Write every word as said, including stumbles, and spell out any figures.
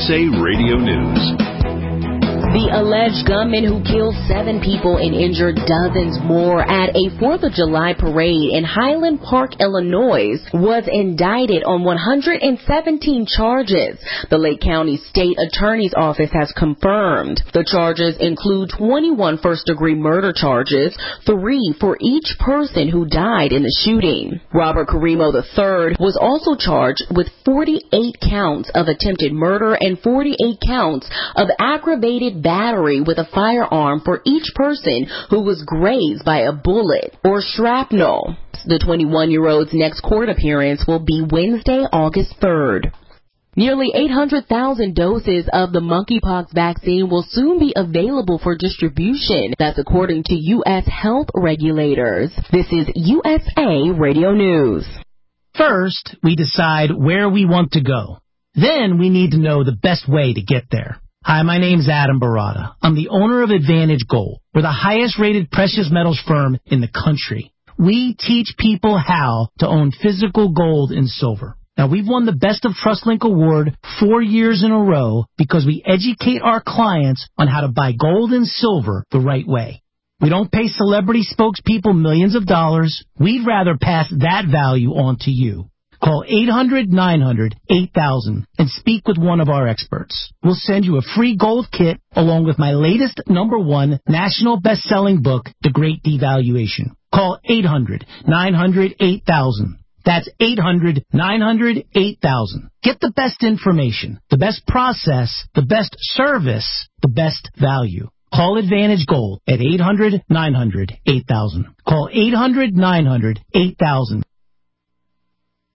S A Radio News. The alleged gunman who killed seven people and injured dozens more at a fourth of July parade in Highland Park, Illinois, was indicted on one hundred seventeen charges. The Lake County State Attorney's Office has confirmed. The charges include twenty-one first-degree murder charges, three for each person who died in the shooting. Robert Carimo the third was also charged with forty-eight counts of attempted murder and forty-eight counts of aggravated battery with a firearm for each person who was grazed by a bullet or shrapnel. The twenty-one-year-old's next court appearance will be Wednesday, August third. Nearly eight hundred thousand doses of the monkeypox vaccine will soon be available for distribution. That's according to U S health regulators. This is U S A Radio News. First, we decide where we want to go. Then we need to know the best way to get there. Hi, my name's Adam Barada. I'm the owner of Advantage Gold. We're the highest-rated precious metals firm in the country. We teach people how to own physical gold and silver. Now, we've won the Best of TrustLink Award four years in a row because we educate our clients on how to buy gold and silver the right way. We don't pay celebrity spokespeople millions of dollars. We'd rather pass that value on to you. Call eight hundred nine hundred eight thousand and speak with one of our experts. We'll send you a free gold kit along with my latest number one national best-selling book, The Great Devaluation. Call eight hundred nine hundred eight thousand. That's eight hundred nine hundred eight thousand. Get the best information, the best process, the best service, the best value. Call Advantage Gold at eight hundred nine hundred eight thousand. Call eight hundred nine hundred eight thousand.